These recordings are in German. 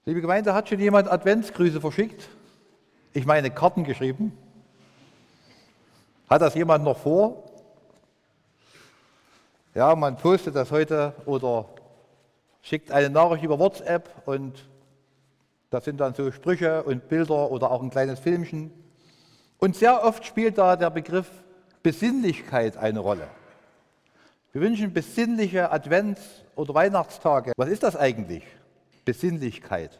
Liebe Gemeinde, hat schon jemand Adventsgrüße verschickt? Ich meine Karten geschrieben. Hat das jemand noch vor? Ja, man postet das heute oder schickt eine Nachricht über WhatsApp und das sind dann so Sprüche und Bilder oder auch ein kleines Filmchen. Und sehr oft spielt da der Begriff Besinnlichkeit eine Rolle. Wir wünschen besinnliche Advents- oder Weihnachtstage. Was ist das eigentlich? Besinnlichkeit.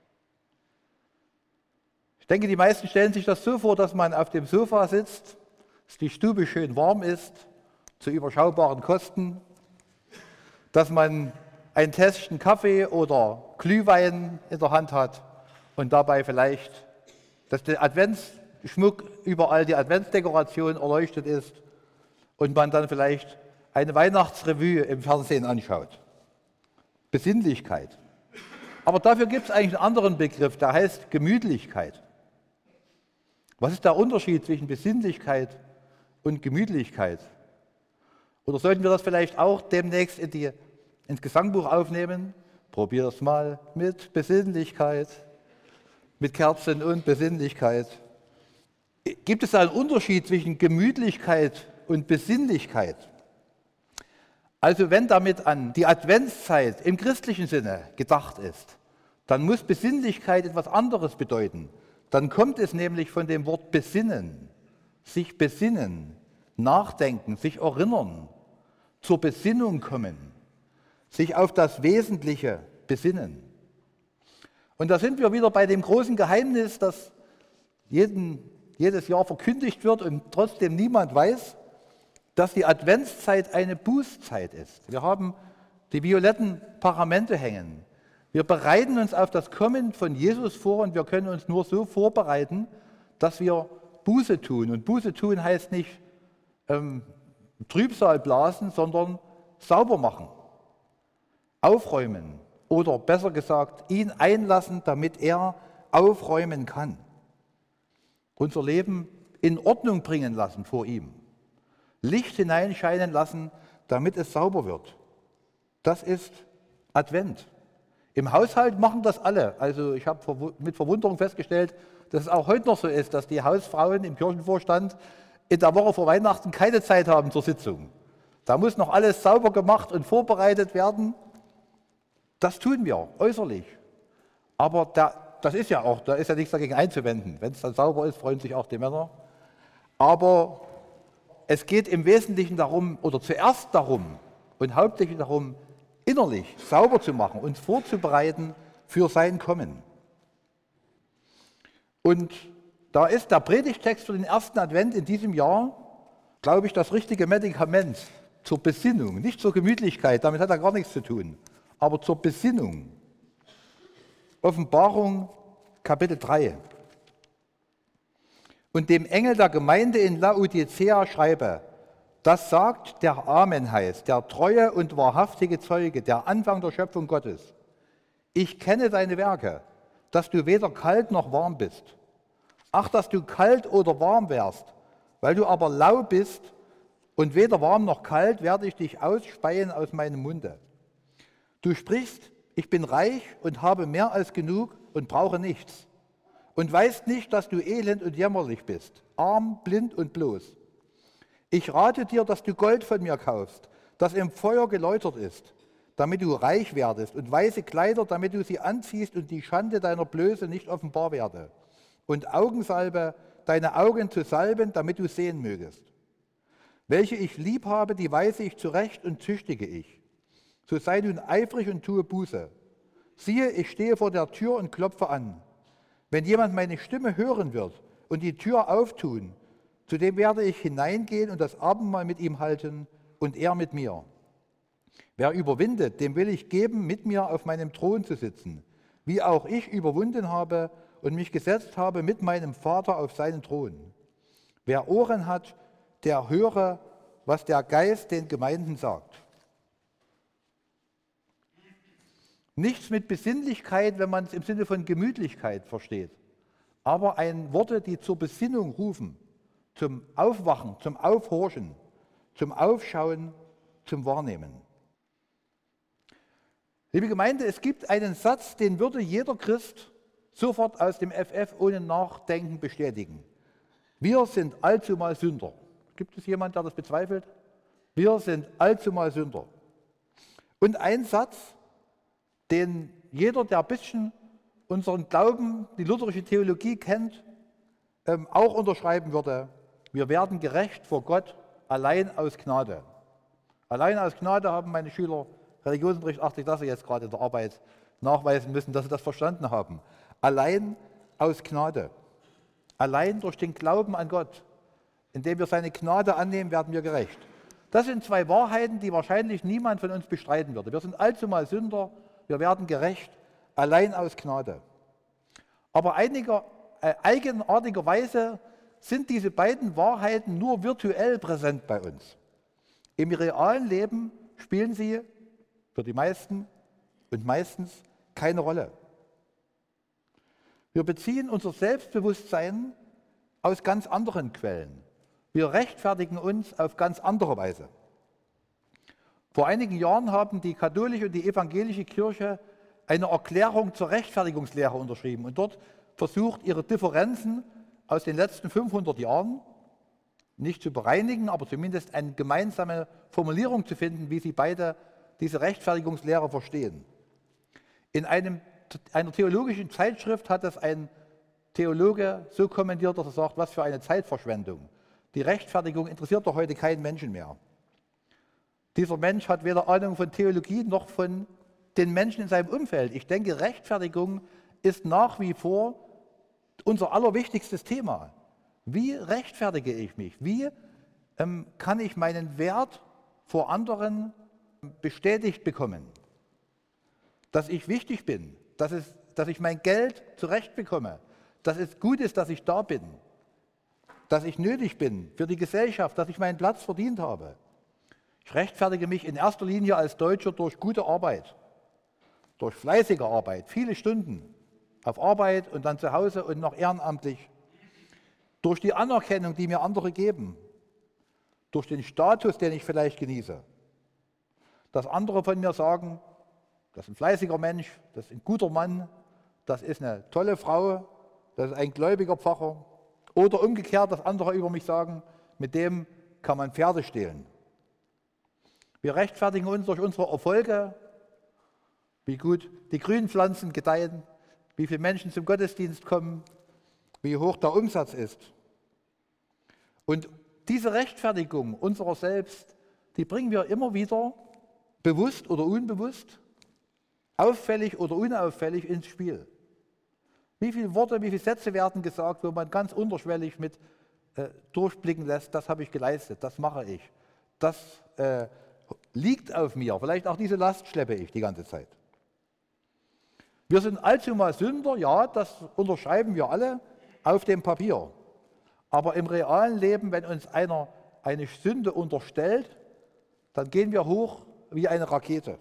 Ich denke, die meisten stellen sich das so vor, dass man auf dem Sofa sitzt, dass die Stube schön warm ist, zu überschaubaren Kosten, dass man ein Tässchen Kaffee oder Glühwein in der Hand hat und dabei vielleicht, dass der Adventsschmuck überall, die Adventsdekoration erleuchtet ist und man dann vielleicht eine Weihnachtsrevue im Fernsehen anschaut. Besinnlichkeit. Aber dafür gibt es eigentlich einen anderen Begriff, der heißt Gemütlichkeit. Was ist der Unterschied zwischen Besinnlichkeit und Gemütlichkeit? Oder sollten wir das vielleicht auch demnächst ins Gesangbuch aufnehmen? Probier's mal mit Besinnlichkeit, mit Kerzen und Besinnlichkeit. Gibt es da einen Unterschied zwischen Gemütlichkeit und Besinnlichkeit? Also wenn damit an die Adventszeit im christlichen Sinne gedacht ist, dann muss Besinnlichkeit etwas anderes bedeuten. Dann kommt es nämlich von dem Wort besinnen, sich besinnen, nachdenken, sich erinnern, zur Besinnung kommen, sich auf das Wesentliche besinnen. Und da sind wir wieder bei dem großen Geheimnis, das jedes Jahr verkündigt wird und trotzdem niemand weiß, dass die Adventszeit eine Bußzeit ist. Wir haben die violetten Paramente hängen. Wir bereiten uns auf das Kommen von Jesus vor und wir können uns nur so vorbereiten, dass wir Buße tun. Und Buße tun heißt nicht Trübsal blasen, sondern sauber machen, aufräumen oder besser gesagt, ihn einlassen, damit er aufräumen kann. Unser Leben in Ordnung bringen lassen vor ihm. Licht hineinscheinen lassen, damit es sauber wird. Das ist Advent. Im Haushalt machen das alle. Also ich habe mit Verwunderung festgestellt, dass es auch heute noch so ist, dass die Hausfrauen im Kirchenvorstand in der Woche vor Weihnachten keine Zeit haben zur Sitzung. Da muss noch alles sauber gemacht und vorbereitet werden. Das tun wir äußerlich. Aber da ist ja nichts dagegen einzuwenden. Wenn es dann sauber ist, freuen sich auch die Männer. Aber es geht im Wesentlichen darum, oder zuerst darum und hauptsächlich darum, innerlich sauber zu machen, uns vorzubereiten für sein Kommen. Und da ist der Predigtext für den ersten Advent in diesem Jahr, glaube ich, das richtige Medikament zur Besinnung, nicht zur Gemütlichkeit, damit hat er gar nichts zu tun, aber zur Besinnung. Offenbarung, Kapitel 3. Und dem Engel der Gemeinde in Laodicea schreibe, das sagt, der Amen heißt, der treue und wahrhaftige Zeuge, der Anfang der Schöpfung Gottes. Ich kenne deine Werke, dass du weder kalt noch warm bist. Ach, dass du kalt oder warm wärst, weil du aber lau bist und weder warm noch kalt, werde ich dich ausspeien aus meinem Munde. Du sprichst, ich bin reich und habe mehr als genug und brauche nichts. Und weißt nicht, dass du elend und jämmerlich bist, arm, blind und bloß. Ich rate dir, dass du Gold von mir kaufst, das im Feuer geläutert ist, damit du reich werdest, und weiße Kleider, damit du sie anziehst und die Schande deiner Blöße nicht offenbar werde, und Augensalbe, deine Augen zu salben, damit du sehen mögest. Welche ich lieb habe, die weise ich zurecht und züchtige ich. So sei nun eifrig und tue Buße. Siehe, ich stehe vor der Tür und klopfe an. Wenn jemand meine Stimme hören wird und die Tür auftun, zu dem werde ich hineingehen und das Abendmahl mit ihm halten und er mit mir. Wer überwindet, dem will ich geben, mit mir auf meinem Thron zu sitzen, wie auch ich überwunden habe und mich gesetzt habe mit meinem Vater auf seinen Thron. Wer Ohren hat, der höre, was der Geist den Gemeinden sagt. Nichts mit Besinnlichkeit, wenn man es im Sinne von Gemütlichkeit versteht, aber Worte, die zur Besinnung rufen, zum Aufwachen, zum Aufhorchen, zum Aufschauen, zum Wahrnehmen. Liebe Gemeinde, es gibt einen Satz, den würde jeder Christ sofort aus dem FF ohne Nachdenken bestätigen. Wir sind allzumal Sünder. Gibt es jemanden, der das bezweifelt? Wir sind allzumal Sünder. Und ein Satz, den jeder, der ein bisschen unseren Glauben, die lutherische Theologie kennt, auch unterschreiben würde: Wir werden gerecht vor Gott allein aus Gnade. Allein aus Gnade haben meine Schüler Religionsunterricht 80 Klasse jetzt gerade in der Arbeit nachweisen müssen, dass sie das verstanden haben. Allein aus Gnade. Allein durch den Glauben an Gott, indem wir seine Gnade annehmen, werden wir gerecht. Das sind zwei Wahrheiten, die wahrscheinlich niemand von uns bestreiten würde. Wir sind allzumal Sünder, wir werden gerecht, allein aus Gnade. Aber eigenartigerweise sind diese beiden Wahrheiten nur virtuell präsent bei uns. Im realen Leben spielen sie für die meisten und meistens keine Rolle. Wir beziehen unser Selbstbewusstsein aus ganz anderen Quellen. Wir rechtfertigen uns auf ganz andere Weise. Vor einigen Jahren haben die katholische und die evangelische Kirche eine Erklärung zur Rechtfertigungslehre unterschrieben und dort versucht, ihre Differenzen aus den letzten 500 Jahren nicht zu bereinigen, aber zumindest eine gemeinsame Formulierung zu finden, wie sie beide diese Rechtfertigungslehre verstehen. In einer theologischen Zeitschrift hat es ein Theologe so kommentiert, dass er sagt: Was für eine Zeitverschwendung. Die Rechtfertigung interessiert doch heute keinen Menschen mehr. Dieser Mensch hat weder Ahnung von Theologie noch von den Menschen in seinem Umfeld. Ich denke, Rechtfertigung ist nach wie vor unser allerwichtigstes Thema. Wie rechtfertige ich mich? Wie kann ich meinen Wert vor anderen bestätigt bekommen? Dass ich wichtig bin, dass ich mein Geld zurechtbekomme, dass es gut ist, dass ich da bin, dass ich nötig bin für die Gesellschaft, dass ich meinen Platz verdient habe. Ich rechtfertige mich in erster Linie als Deutscher durch gute Arbeit, durch fleißige Arbeit, viele Stunden auf Arbeit und dann zu Hause und noch ehrenamtlich, durch die Anerkennung, die mir andere geben, durch den Status, den ich vielleicht genieße, dass andere von mir sagen: Das ist ein fleißiger Mensch, das ist ein guter Mann, das ist eine tolle Frau, das ist ein gläubiger Pfarrer. Oder umgekehrt, dass andere über mich sagen: Mit dem kann man Pferde stehlen. Wir rechtfertigen uns durch unsere Erfolge, wie gut die Grünpflanzen gedeihen, wie viele Menschen zum Gottesdienst kommen, wie hoch der Umsatz ist. Und diese Rechtfertigung unserer selbst, die bringen wir immer wieder, bewusst oder unbewusst, auffällig oder unauffällig ins Spiel. Wie viele Worte, wie viele Sätze werden gesagt, wo man ganz unterschwellig mit durchblicken lässt: Das habe ich geleistet, das mache ich, das liegt auf mir, vielleicht auch diese Last schleppe ich die ganze Zeit. Wir sind allzumal Sünder, ja, das unterschreiben wir alle auf dem Papier. Aber im realen Leben, wenn uns einer eine Sünde unterstellt, dann gehen wir hoch wie eine Rakete.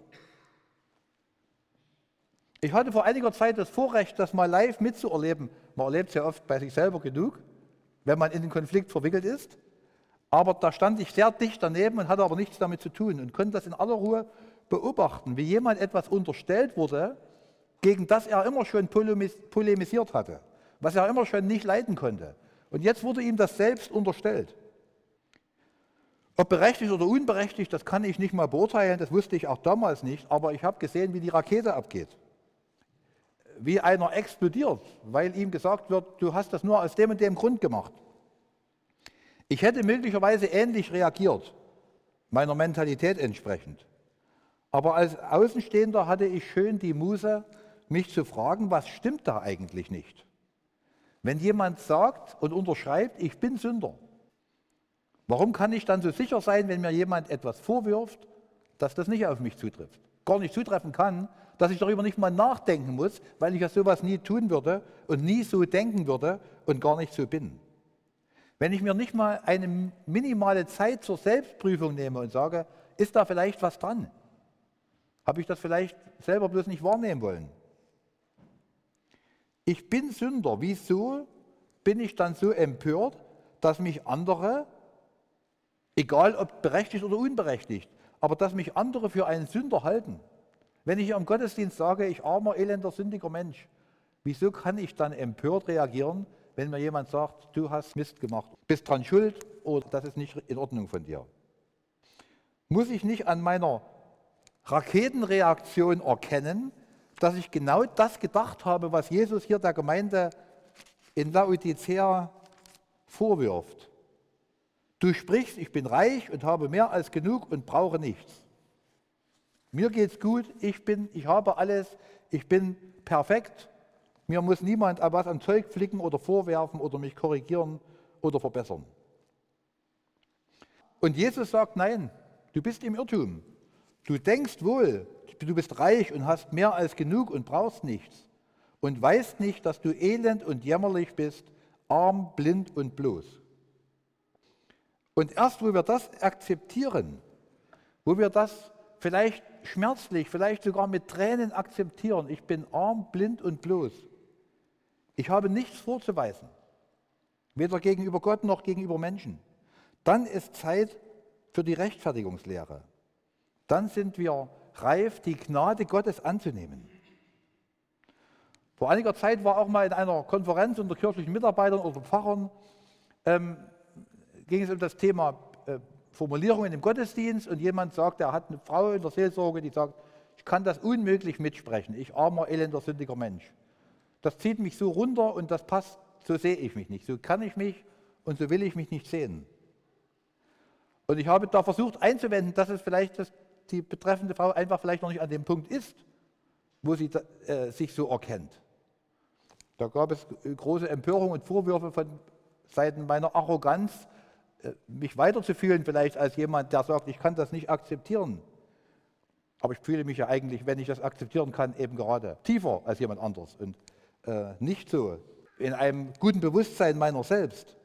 Ich hatte vor einiger Zeit das Vorrecht, das mal live mitzuerleben. Man erlebt es ja oft bei sich selber genug, wenn man in den Konflikt verwickelt ist. Aber da stand ich sehr dicht daneben und hatte aber nichts damit zu tun und konnte das in aller Ruhe beobachten, wie jemand etwas unterstellt wurde, gegen das er immer schon polemisiert hatte, was er immer schon nicht leiden konnte. Und jetzt wurde ihm das selbst unterstellt. Ob berechtigt oder unberechtigt, das kann ich nicht mal beurteilen, das wusste ich auch damals nicht, aber ich habe gesehen, wie die Rakete abgeht. Wie einer explodiert, weil ihm gesagt wird: Du hast das nur aus dem und dem Grund gemacht. Ich hätte möglicherweise ähnlich reagiert, meiner Mentalität entsprechend. Aber als Außenstehender hatte ich schön die Muße, mich zu fragen: Was stimmt da eigentlich nicht? Wenn jemand sagt und unterschreibt: Ich bin Sünder, warum kann ich dann so sicher sein, wenn mir jemand etwas vorwirft, dass das nicht auf mich zutrifft? Gar nicht zutreffen kann, dass ich darüber nicht mal nachdenken muss, weil ich ja sowas nie tun würde und nie so denken würde und gar nicht so bin. Wenn ich mir nicht mal eine minimale Zeit zur Selbstprüfung nehme und sage: Ist da vielleicht was dran? Habe ich das vielleicht selber bloß nicht wahrnehmen wollen? Ich bin Sünder. Wieso bin ich dann so empört, dass mich andere, egal ob berechtigt oder unberechtigt, aber dass mich andere für einen Sünder halten? Wenn ich am Gottesdienst sage, ich armer, elender, sündiger Mensch, wieso kann ich dann empört reagieren, wenn mir jemand sagt, du hast Mist gemacht, bist dran schuld oder das ist nicht in Ordnung von dir? Muss ich nicht an meiner Raketenreaktion erkennen, dass ich genau das gedacht habe, was Jesus hier der Gemeinde in Laodicea vorwirft? Du sprichst, ich bin reich und habe mehr als genug und brauche nichts. Mir geht's gut, ich habe alles, ich bin perfekt. Mir muss niemand was am Zeug flicken oder vorwerfen oder mich korrigieren oder verbessern. Und Jesus sagt, nein, du bist im Irrtum. Du denkst wohl, du bist reich und hast mehr als genug und brauchst nichts. Und weißt nicht, dass du elend und jämmerlich bist, arm, blind und bloß. Und erst, wo wir das akzeptieren, wo wir das vielleicht schmerzlich, vielleicht sogar mit Tränen akzeptieren, ich bin arm, blind und bloß, ich habe nichts vorzuweisen, weder gegenüber Gott noch gegenüber Menschen, dann ist Zeit für die Rechtfertigungslehre. Dann sind wir reif, die Gnade Gottes anzunehmen. Vor einiger Zeit war auch mal in einer Konferenz unter kirchlichen Mitarbeitern oder Pfarrern, ging es um das Thema Formulierungen im Gottesdienst und jemand sagt, er hat eine Frau in der Seelsorge, die sagt, ich kann das unmöglich mitsprechen, ich armer, elender, sündiger Mensch. Das zieht mich so runter und das passt, so sehe ich mich nicht, so kann ich mich und so will ich mich nicht sehen. Und ich habe da versucht einzuwenden, dass es vielleicht die betreffende Frau einfach vielleicht noch nicht an dem Punkt ist, wo sie sich so erkennt. Da gab es große Empörung und Vorwürfe von Seiten meiner Arroganz, mich weiterzufühlen vielleicht als jemand, der sagt, ich kann das nicht akzeptieren. Aber ich fühle mich ja eigentlich, wenn ich das akzeptieren kann, eben gerade tiefer als jemand anderes und nicht so in einem guten Bewusstsein meiner selbst.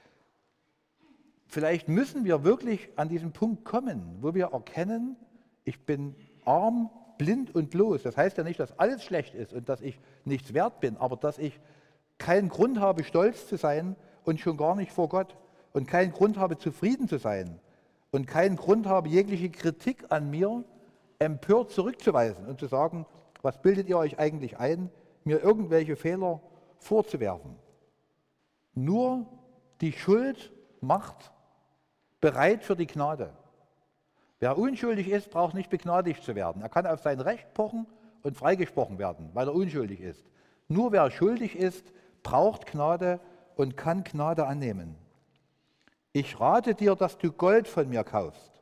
Vielleicht müssen wir wirklich an diesen Punkt kommen, wo wir erkennen, ich bin arm, blind und bloß. Das heißt ja nicht, dass alles schlecht ist und dass ich nichts wert bin, aber dass ich keinen Grund habe, stolz zu sein und schon gar nicht vor Gott und keinen Grund habe, zufrieden zu sein und keinen Grund habe, jegliche Kritik an mir empört zurückzuweisen und zu sagen, was bildet ihr euch eigentlich ein, mir irgendwelche Fehler vorzuwerfen. Nur die Schuld macht bereit für die Gnade. Wer unschuldig ist, braucht nicht begnadigt zu werden. Er kann auf sein Recht pochen und freigesprochen werden, weil er unschuldig ist. Nur wer schuldig ist, braucht Gnade und kann Gnade annehmen. Ich rate dir, dass du Gold von mir kaufst.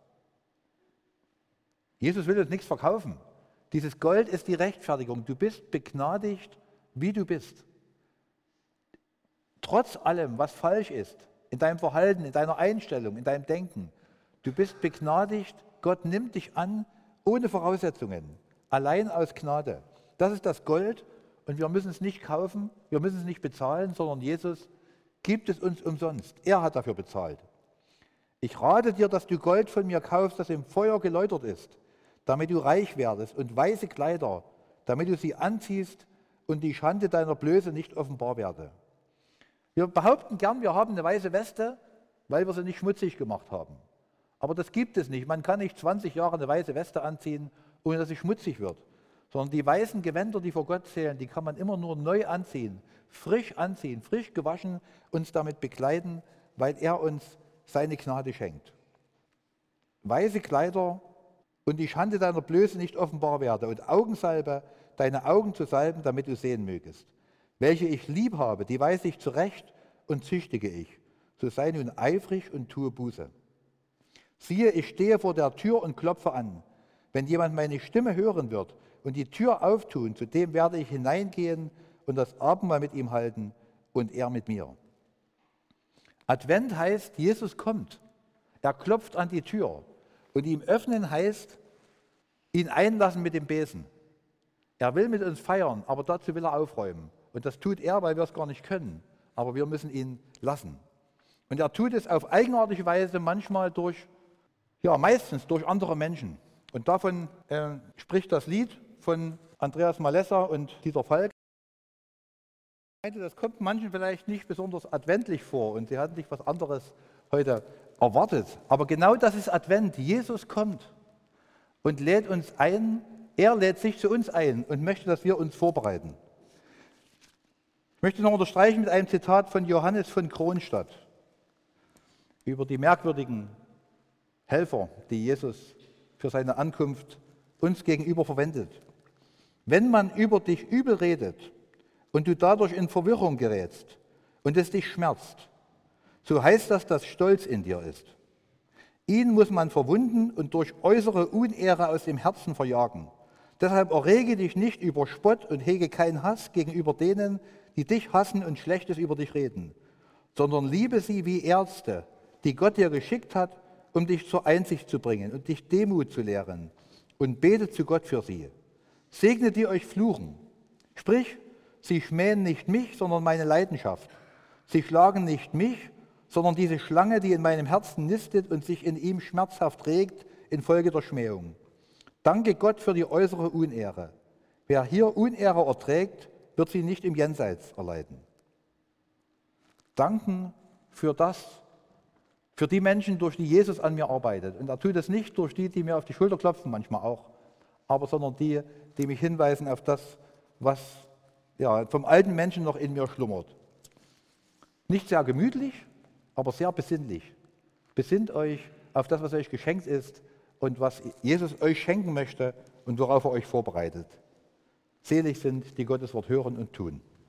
Jesus will uns nichts verkaufen. Dieses Gold ist die Rechtfertigung. Du bist begnadigt, wie du bist. Trotz allem, was falsch ist, in deinem Verhalten, in deiner Einstellung, in deinem Denken. Du bist begnadigt, Gott nimmt dich an, ohne Voraussetzungen, allein aus Gnade. Das ist das Gold und wir müssen es nicht kaufen, wir müssen es nicht bezahlen, sondern Jesus gibt es uns umsonst. Er hat dafür bezahlt. Ich rate dir, dass du Gold von mir kaufst, das im Feuer geläutert ist, damit du reich werdest, und weiße Kleider, damit du sie anziehst und die Schande deiner Blöße nicht offenbar werde. Wir behaupten gern, wir haben eine weiße Weste, weil wir sie nicht schmutzig gemacht haben. Aber das gibt es nicht. Man kann nicht 20 Jahre eine weiße Weste anziehen, ohne dass sie schmutzig wird. Sondern die weißen Gewänder, die vor Gott zählen, die kann man immer nur neu anziehen, frisch gewaschen, uns damit bekleiden, weil er uns seine Gnade schenkt. Weiße Kleider und die Schande deiner Blöße nicht offenbar werde und Augensalbe, deine Augen zu salben, damit du sehen mögest. Welche ich lieb habe, die weise ich zurecht und züchtige ich. So sei nun eifrig und tue Buße. Siehe, ich stehe vor der Tür und klopfe an. Wenn jemand meine Stimme hören wird und die Tür auftun, zu dem werde ich hineingehen und das Abendmahl mit ihm halten und er mit mir. Advent heißt, Jesus kommt. Er klopft an die Tür. Und ihm öffnen heißt, ihn einlassen mit dem Besen. Er will mit uns feiern, aber dazu will er aufräumen. Und das tut er, weil wir es gar nicht können. Aber wir müssen ihn lassen. Und er tut es auf eigenartige Weise, manchmal meistens durch andere Menschen. Und davon spricht das Lied von Andreas Malessa und Dieter Falk. Das kommt manchen vielleicht nicht besonders adventlich vor und sie hatten sich was anderes heute erwartet. Aber genau das ist Advent. Jesus kommt und lädt uns ein, Er lädt sich zu uns ein und möchte, dass wir uns vorbereiten. Ich möchte noch unterstreichen mit einem Zitat von Johannes von Kronstadt über die merkwürdigen Helfer, die Jesus für seine Ankunft uns gegenüber verwendet. Wenn man über dich übel redet und du dadurch in Verwirrung gerätst und es dich schmerzt, so heißt das, dass Stolz in dir ist. Ihn muss man verwunden und durch äußere Unehre aus dem Herzen verjagen. Deshalb errege dich nicht über Spott und hege keinen Hass gegenüber denen, die dich hassen und Schlechtes über dich reden, sondern liebe sie wie Ärzte, die Gott dir geschickt hat, um dich zur Einsicht zu bringen und dich Demut zu lehren, und bete zu Gott für sie. Segne die euch fluchen. Sprich, sie schmähen nicht mich, sondern meine Leidenschaft. Sie schlagen nicht mich, sondern diese Schlange, die in meinem Herzen nistet und sich in ihm schmerzhaft regt infolge der Schmähung. Danke Gott für die äußere Unehre. Wer hier Unehre erträgt, wird sie nicht im Jenseits erleiden. Danken für die Menschen, durch die Jesus an mir arbeitet. Und er tut es nicht durch die mir auf die Schulter klopfen, manchmal auch, sondern die mich hinweisen auf das, was vom alten Menschen noch in mir schlummert. Nicht sehr gemütlich, aber sehr besinnlich. Besinnt euch auf das, was euch geschenkt ist und was Jesus euch schenken möchte und worauf er euch vorbereitet. Selig sind, die Gottes Wort hören und tun.